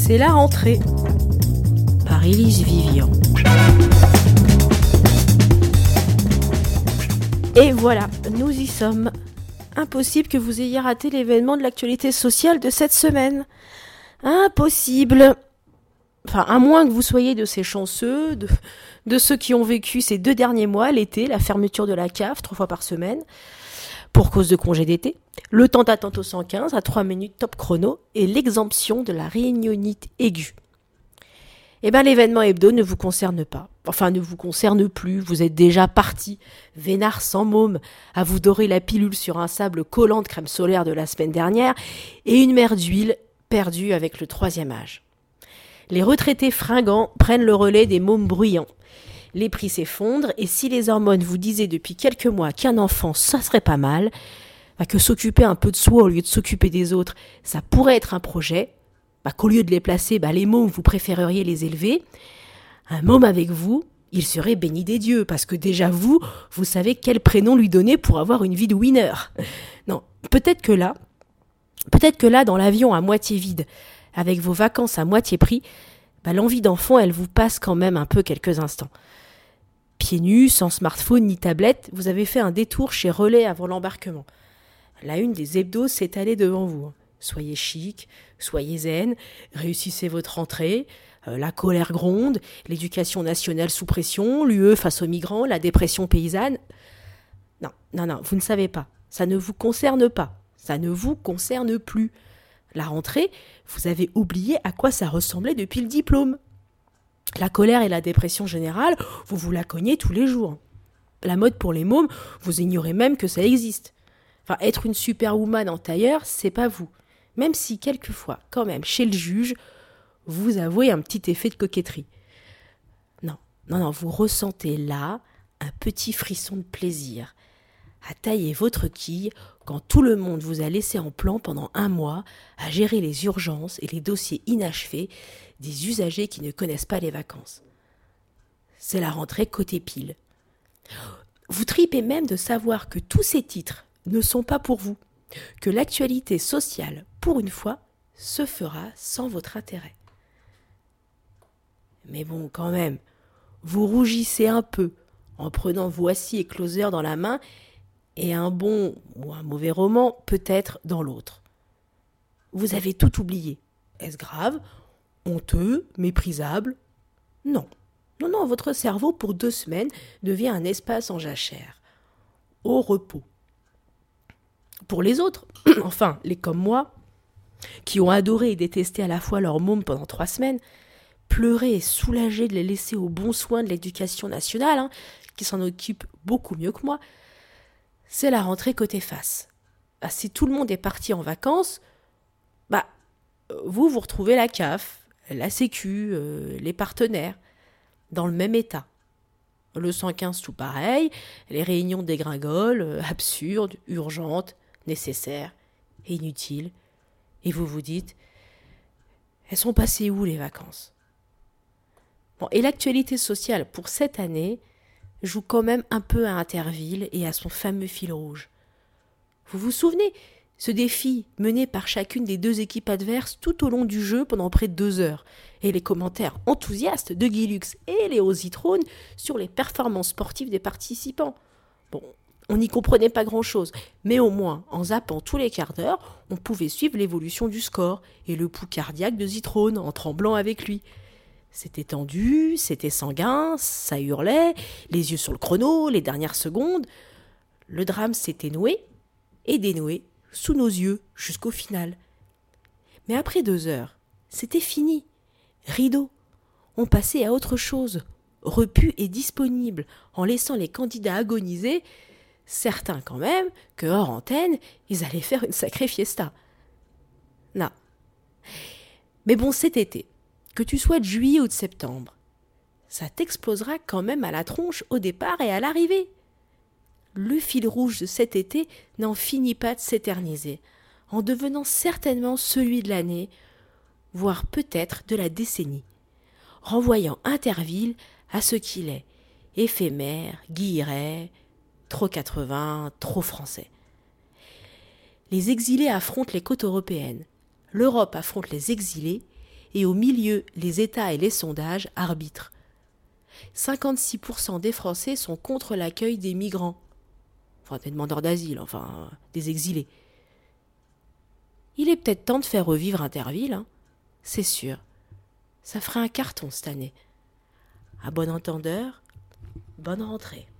C'est la rentrée, par Élise Vivian. Et voilà, nous y sommes. Impossible que vous ayez raté l'événement de l'actualité sociale de cette semaine. Impossible. Enfin, à moins que vous soyez de ces chanceux, de ceux qui ont vécu ces 2 derniers mois, l'été, la fermeture de la cave 3 fois par semaine, pour cause de congé d'été, le temps d'attente au 115 à 3 minutes top chrono et l'exemption de la réunionite aiguë. Eh bien, l'événement hebdo ne vous concerne pas. Enfin, ne vous concerne plus. Vous êtes déjà parti, vénard sans môme, à vous dorer la pilule sur un sable collant de crème solaire de la semaine dernière et une mer d'huile perdue avec le 3e âge. Les retraités fringants prennent le relais des mômes bruyants. Les prix s'effondrent et si les hormones vous disaient depuis quelques mois qu'un enfant, ça serait pas mal, que s'occuper un peu de soi au lieu de s'occuper des autres, ça pourrait être un projet, qu'au lieu de les placer, les mômes, vous préféreriez les élever, un môme avec vous, il serait béni des dieux, parce que déjà vous savez quel prénom lui donner pour avoir une vie de winner. Non, peut-être que là, dans l'avion à moitié vide, avec vos vacances à moitié prix, l'envie d'enfant, elle vous passe quand même un peu quelques instants. Pieds nus, sans smartphone ni tablette, vous avez fait un détour chez Relais avant l'embarquement. La une des hebdos s'est étalée devant vous. Soyez chic, soyez zen, réussissez votre rentrée, la colère gronde, l'éducation nationale sous pression, l'UE face aux migrants, la dépression paysanne. Non, vous ne savez pas. Ça ne vous concerne pas. Ça ne vous concerne plus. La rentrée, vous avez oublié à quoi ça ressemblait depuis le diplôme. La colère et la dépression générale, vous la cognez tous les jours. La mode pour les mômes, vous ignorez même que ça existe. Être une superwoman en tailleur, c'est pas vous. Même si quelquefois, quand même, chez le juge, vous avouez un petit effet de coquetterie. Non, vous ressentez là un petit frisson de plaisir à tailler votre quille quand tout le monde vous a laissé en plan pendant 1 mois à gérer les urgences et les dossiers inachevés des usagers qui ne connaissent pas les vacances. C'est la rentrée côté pile. Vous tripez même de savoir que tous ces titres ne sont pas pour vous, que l'actualité sociale, pour une fois, se fera sans votre intérêt. Mais bon, quand même, vous rougissez un peu en prenant Voici et Closer dans la main et un bon ou un mauvais roman peut-être dans l'autre. Vous avez tout oublié. Est-ce grave? Honteux? Méprisable? Non, votre cerveau pour 2 semaines devient un espace en jachère, au repos. Pour les autres, enfin, les comme moi, qui ont adoré et détesté à la fois leur môme pendant 3 semaines, pleurer et soulager de les laisser aux bons soins de l'éducation nationale, qui s'en occupe beaucoup mieux que moi, c'est la rentrée côté face. Si tout le monde est parti en vacances, vous retrouvez la CAF, la Sécu, les partenaires, dans le même état. Le 115 tout pareil, les réunions dégringoles, absurdes, urgentes, nécessaires et inutiles. Et vous vous dites, elles sont passées où les vacances? Et l'actualité sociale pour cette année joue quand même un peu à Interville et à son fameux fil rouge. Vous vous souvenez, ce défi mené par chacune des 2 équipes adverses tout au long du jeu pendant près de 2 heures, et les commentaires enthousiastes de Guy Lux et Léo Zitrone sur les performances sportives des participants. On n'y comprenait pas grand-chose, mais au moins, en zappant tous les quarts d'heure, on pouvait suivre l'évolution du score et le pouls cardiaque de Zitrone en tremblant avec lui. C'était tendu, c'était sanguin, ça hurlait, les yeux sur le chrono, les dernières secondes. Le drame s'était noué et dénoué sous nos yeux jusqu'au final. Mais après 2 heures, c'était fini. Rideau. On passait à autre chose, repu et disponible, en laissant les candidats agoniser, certains quand même que hors antenne, ils allaient faire une sacrée fiesta. Non. Mais bon, cet été, que tu sois de juillet ou de septembre, ça t'explosera quand même à la tronche au départ et à l'arrivée. Le fil rouge de cet été n'en finit pas de s'éterniser, en devenant certainement celui de l'année, voire peut-être de la décennie, renvoyant Interville à ce qu'il est, éphémère, guilleret, trop 80, trop français. Les exilés affrontent les côtes européennes, l'Europe affronte les exilés, et au milieu, les États et les sondages arbitrent. 56% des Français sont contre l'accueil des migrants. Enfin, des demandeurs d'asile, des exilés. Il est peut-être temps de faire revivre Interville, hein. C'est sûr. Ça ferait un carton cette année. À bon entendeur, bonne rentrée.